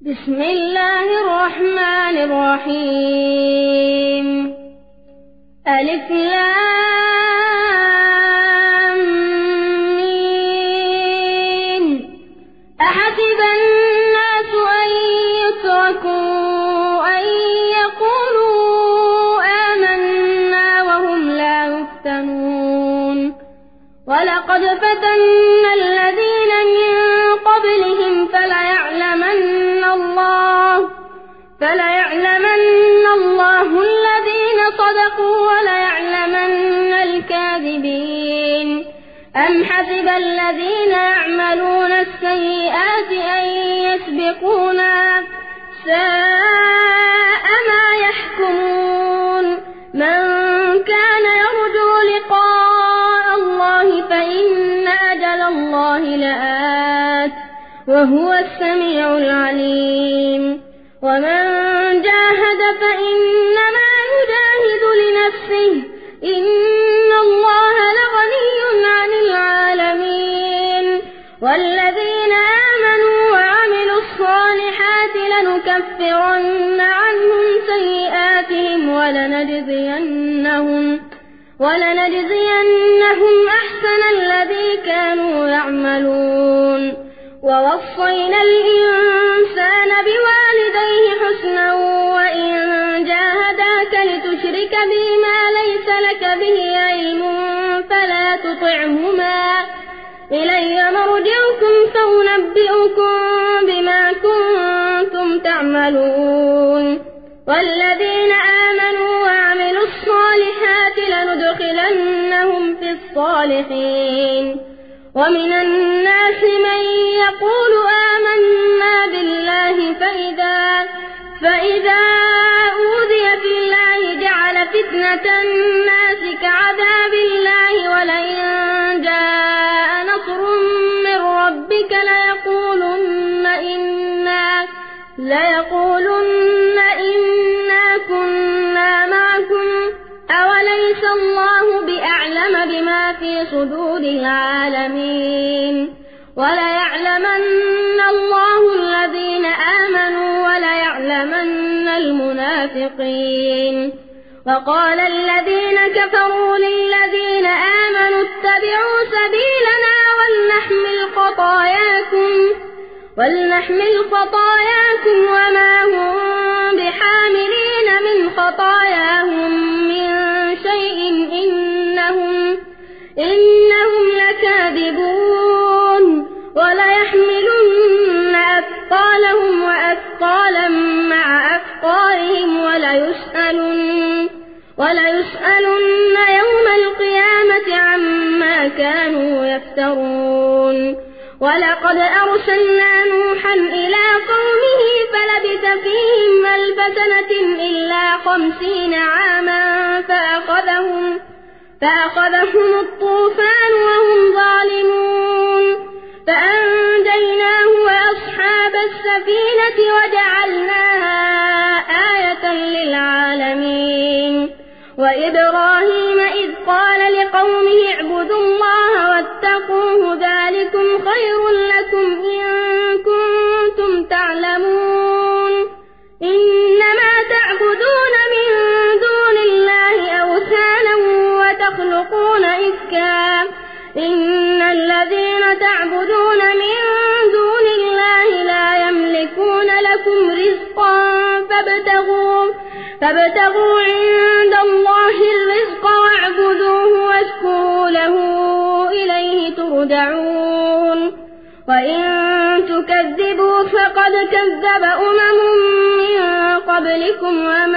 بسم الله الرحمن الرحيم. ألف لام ميم. أحسب الناس أن يتركوا أن يقولوا آمنا وهم لا يفتنون. ولقد فتنا الذين من قبلهم فليعلمن الله الذين صدقوا وليعلمن الكاذبين. أم حسب الذين يعملون السيئات أن يسبقونا ساء ما يحكمون. من كان يرجو لقاء الله فإن أجل الله لآت وهو السميع العليم. ومن جاهد فإنما يجاهد لنفسه إن الله لغني عن العالمين. والذين آمنوا وعملوا الصالحات لنكفرن عنهم سيئاتهم ولنجزينهم أحسن الذي كانوا يعملون. ووصينا الإنسان بوالديه حسنا وإن جاهداك لتشرك بي ما ليس لك به علم فلا تطعهما إلي مرجعكم فأنبئكم بما كنتم تعملون. والذين آمنوا وعملوا الصالحات لندخلنهم في الصالحين. ومن الناس من يقول آمنا بالله فإذا أوذي في الله جعل فتنة الناس كعذاب الله ولئن جاء نصر من ربك ليقولن إنا كنا معكم أوليس الله بأعلم بما في صدور العالمين. وليعلمن الله الذين آمنوا وليعلمن المنافقين. وقال الذين كفروا للذين آمنوا اتبعوا سبيلنا ولنحمل خطاياكم وما هم بحاملين من خطاياهم من شيء إنهم لكاذبون. وليحملن أثقالهم وأثقالا مع أثقالهم وليسألن يوم القيامة عما كانوا يفترون. ولقد أرسلنا نوحا إلى قومه فلبث فيهم 1000 سنة إلا 50 عاما فأخذهم الطوفان وهم ظالمون. فأنجيناه وأصحاب السفينة وجعلناها آية للعالمين. وإبراهيم إذ قال لقومه اعبدوا الله واتقوه ذلكم خير لكم إن كنتم تعلمون. إنما تعبدون من دون الله أوثانا وتخلقون إفكا إن الذين تعبدون من دون الله لا يملكون لكم رزقا فابتغوا عند الله الرزق واعبدوه واشكروا له إليه ترجعون. وإن تكذبوا فقد كذب أمم من قبلكم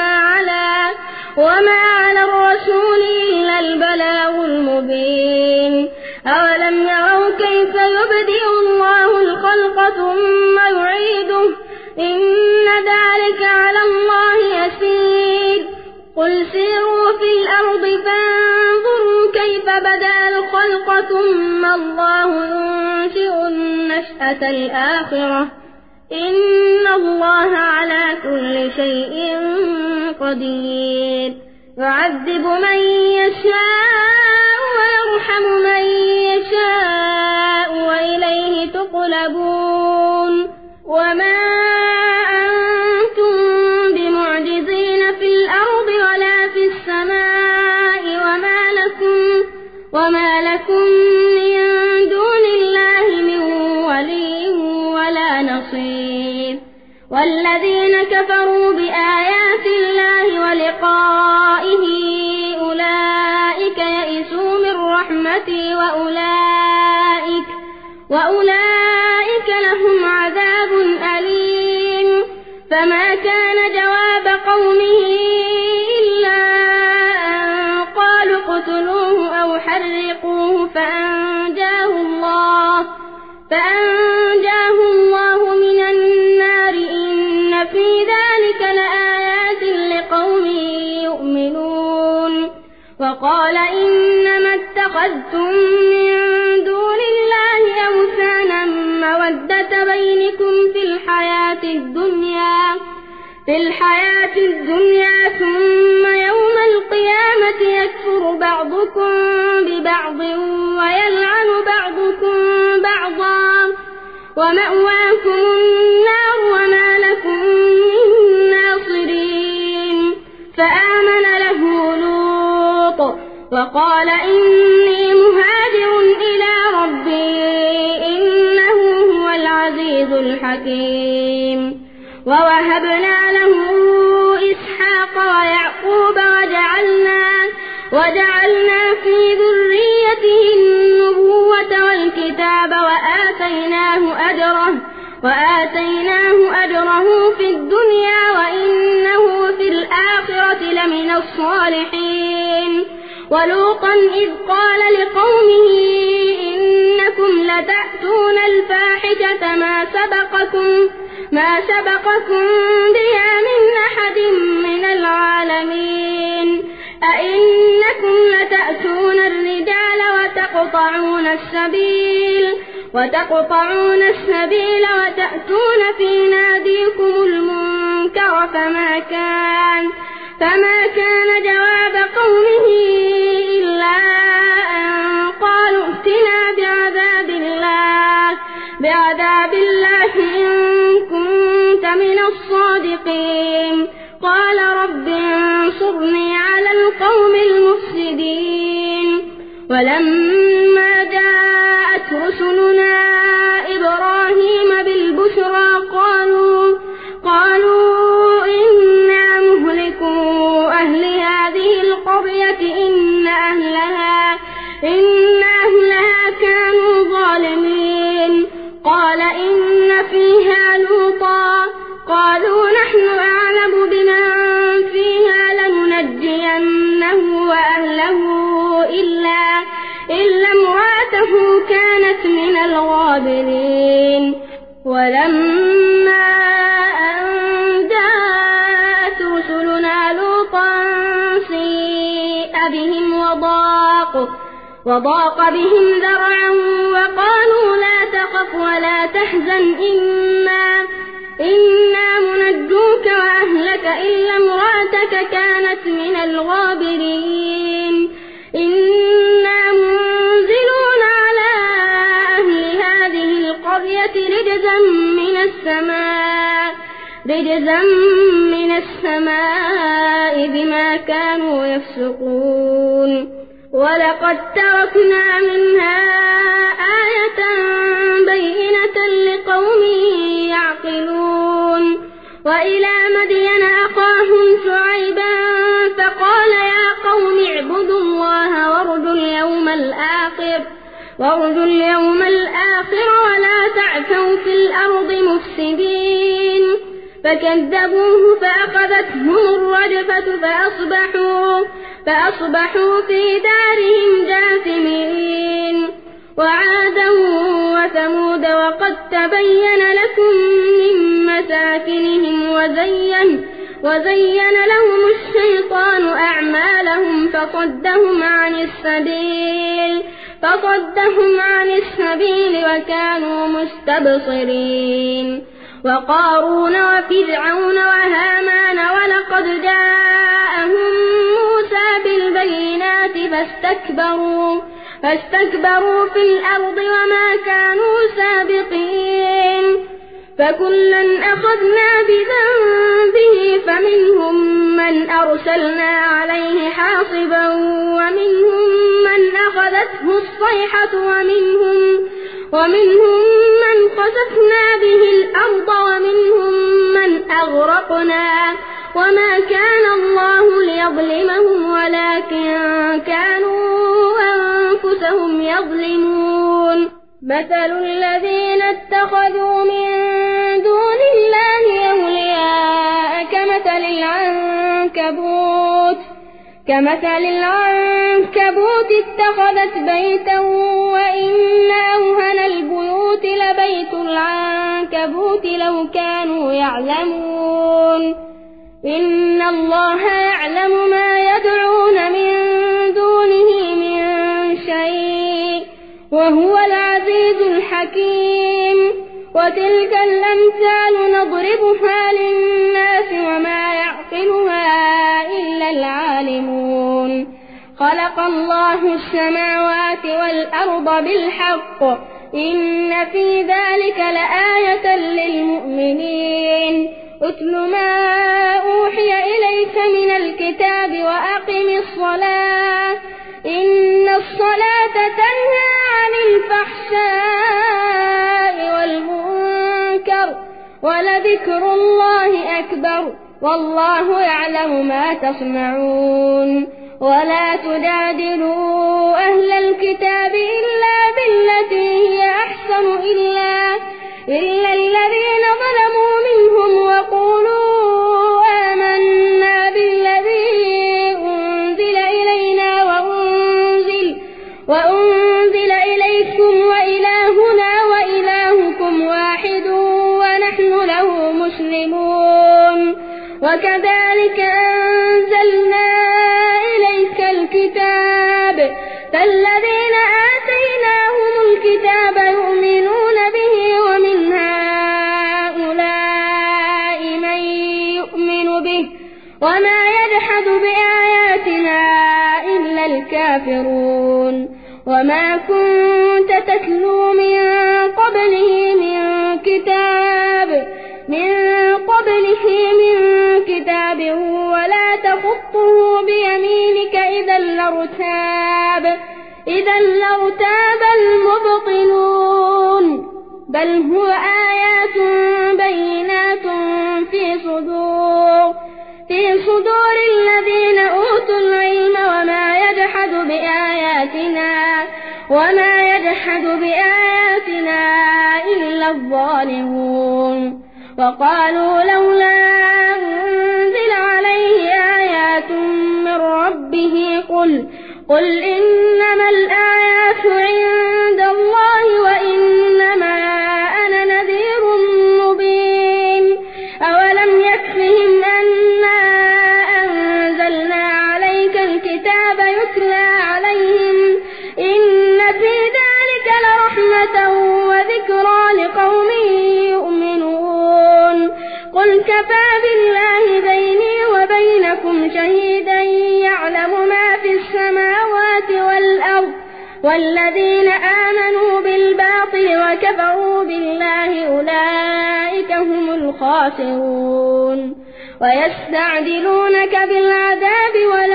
وما على الرسول إلا البلاغ المبين. أولم يروا كيف يبدئ الله الخلق ثم يعيده إن ذلك على الله يسير. قل سيروا في الأرض فانظروا كيف بدأ الخلق ثم الله ينشئ النشأة الآخرة إن الله على كل شيء قدير. يعذب من يشاء ويرحم من يشاء وإليه تقلبون. وما الحديث والذين كفروا بآيات الله ولقائه أولئك يئسوا من رحمتي وأولئك لهم عذاب أليم فما كان جواب قومه إلا أن قالوا اقتلوه أو حرقوه فأنجاه الله من النار إن في ذلك لآيات لقوم يؤمنون وقال إنما اتخذتم من دون الله أوثانا مودة بينكم في الحياة الدنيا ثم يوم القيامة يكفر بعضكم ببعض ويلعن بعضكم بعضا ومأواكم النار وما لكم من ناصرين فآمن له لوط وقال إني مهاجر إلى ربي إنه هو العزيز الحكيم ووهبنا له إسحاق ويعقوب وجعلنا في ذريته النبوة والكتاب وآتيناه أجره في الدنيا وإنه في الآخرة لمن الصالحين ولوطا إذ قال لقومه إنكم لتأتون الفاحشة ما سبقكم بها من أحد من العالمين أئنكم لتأتون الرجال وتقطعون السبيل وتأتون في ناديكم المنكر فما كان جواب قومه إلا أن قالوا ائتنا بعذاب الله إن كنت من الصادقين قال رب انصرني على القوم المفسدين ولما جاءت رسلنا إبراهيم بالبشرى قالوا إنا مهلكو أهل هذه القرية إن أهلها كانوا ظالمين قال إن فيها لوطا قالوا نحن أعلم بمن فيها لننجينه وأهله إلا امرأته كانت من الغابرين ولما أن جاءت رسلنا لوطا سيء بهم وضاق بهم ذرعا وقالوا لا تخف ولا تحزن إنا منجوك وأهلك إلا امرأتك كانت من الغابرين إنا منزلون على أهل هذه القرية رجزا من السماء بما كانوا يفسقون ولقد تركنا منها آية بينة لقوم يعقلون وإلى مدين أخاهم شعيبا فقال يا قوم اعبدوا الله وارجوا اليوم الآخر ولا تعثوا في الأرض مفسدين فكذبوه فأخذتهم الرجفة فأصبحوا في دارهم جاثمين وعادا وثمود وقد تبين لكم من مساكنهم وزين لهم الشيطان أعمالهم فصدهم عن السبيل وكانوا مستبصرين وقارون وفرعون وهامان ولقد جاءهم موسى بالبينات فاستكبروا في الأرض وما كانوا سابقين فكلا أخذنا بذنبه فمنهم من أرسلنا عليه حاصبا ومنهم من أخذته الصيحة ومنهم من خسفنا به الأرض ومنهم من أغرقنا وما كان الله ليظلمهم ولكن كانوا أنفسهم يظلمون مثل الذين اتخذوا من دون الله أولياء كمثل العنكبوت اتخذت بيتا وإن أوهن البيوت لبيت العنكبوت لو كانوا يعلمون إن الله يعلم ما يدعون من دونه من شيء وهو العزيز الحكيم وتلك الأمثال نضربها للناس وما يعقلها إلا العالمون خلق الله السماوات والأرض بالحق إن في ذلك لآية للمؤمنين اتل ما أوحي إليك من الكتاب وأقم الصلاة إن الصلاة تنهى عن الفحشاء والمنكر ولذكر الله أكبر والله يعلم ما تصنعون ولا تجادلوا أهل الكتاب إلا بالتي هي أحسن إلا الذين ظلموا منهم وقولوا آمنا بالذي أنزل إلينا وأنزل إليكم وإلهنا وإلهكم واحد ونحن له مسلمون وكذلك أنزلنا إليك الكتاب فالذين آتيناهم الكتاب يؤمنون به ومن هؤلاء من يؤمن به وما يجحد بآياتنا إلا الكافرون وما كنت تتلو من قبله من كتاب ولا تخطه بيمينك إذا لارتاب المبطلون بل هو آيات بينات في صدور الذين أوتوا العلم وما يجحد بآياتنا إلا الظالمون وقالوا لولا أنزل عليه آيات من ربه قل إنما الآيات عند الله وإنما أنا نذير مبين أولم يكفهم أنا أنزلنا عليك الكتاب يتلى عليهم إن في ذلك لرحمة وذكرى لقوم يؤمنون قل كفى بالله بيني وبينكم شهيدا يعلم ما في السماوات والأرض والذين آمنوا بالباطل وكفروا بالله أولئك هم الخاسرون ويستعجلونك بالعذاب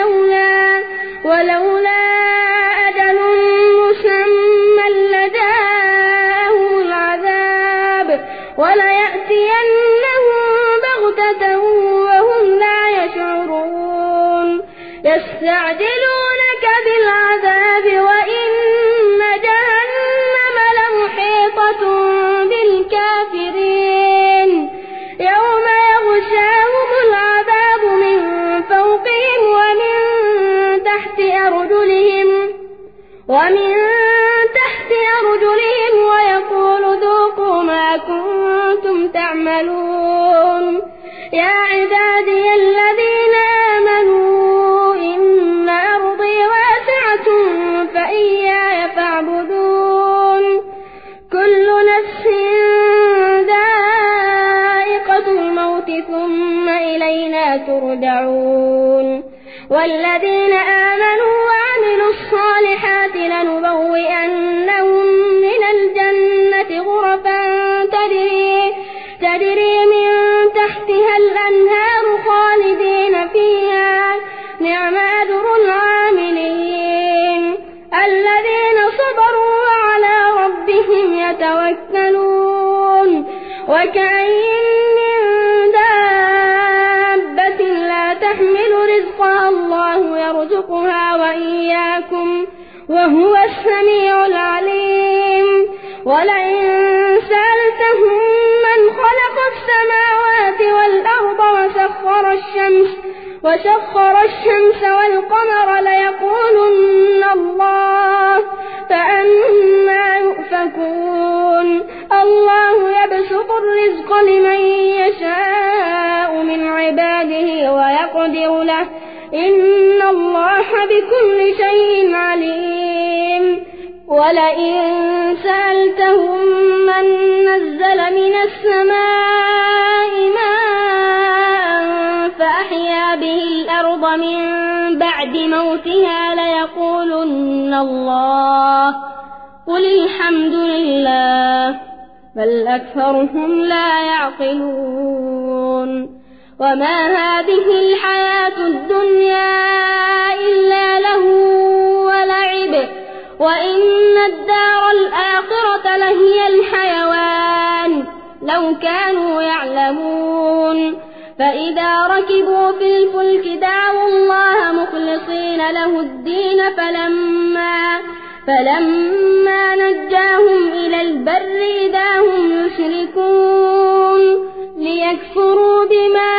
ولولا أجل مسمى لجاءهم العذاب وليأتينهم بغتة وهم لا يشعرون يستعجلونك بالعذاب وإن جهنم لمحيطة بالكافرين يوم يغشاهم العذاب من فوقهم ومن تحت أرجلهم ويقول ذوقوا ما كنتم تعملون يا عبادي الذين آمنوا إن أرضي واسعة فإياي فاعبدون كل نفس ذائقة الموت ثم إلينا ترجعون والذين آمنوا وعملوا الصالحات لنبوئنهم من الجنة غرفا تجري من تحتها الأنهار خالدين فيها نعم أجر العاملين الذين صبروا وعلى ربهم وكأين من دابة لا تحمل رزقها الله يرزقها وإياكم وهو السميع العليم. ولئن سألتهم من خلق السماوات والأرض وسخر الشمس والقمر ليقولن الله فأنى يؤفكون. الله يبسط الرزق لمن يشاء من عباده ويقدر له إن الله بكل شيء عليم. ولئن سألتهم من نزل من السماء ماء فأحيا به الأرض من بعد موتها ليقولن الله قل الحمد لله بل أكثرهم لا يعقلون. وما هذه الحياة الدنيا إلا له ولعب وإن الدار الآخرة لهي الحيوان لو كانوا يعلمون. فإذا ركبوا في الفلك دعوا الله مخلصين له الدين فلما نجاهم إلى البر إذا هم يشركون ليكفروا بما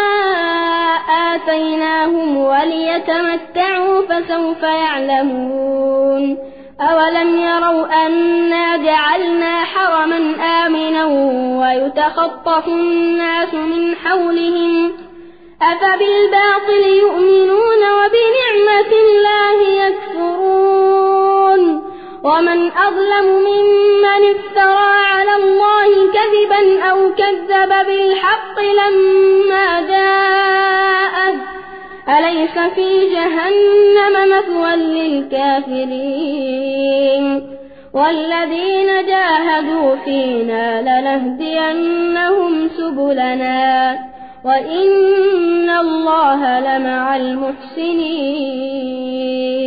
آتيناهم وليتمتعوا فسوف يعلمون. أولم يروا أنا جعلنا حرما آمنا ويتخطف الناس من حولهم أفبالباطل يؤمنون وبنعمة الله يكفرون. ومن أظلم ممن افترى على الله كذبا أو كذب بالحق لما جاءه أليس في جهنم مثوى للكافرين. والذين جاهدوا فينا لنهدينهم سبلنا وإن الله لمع المحسنين.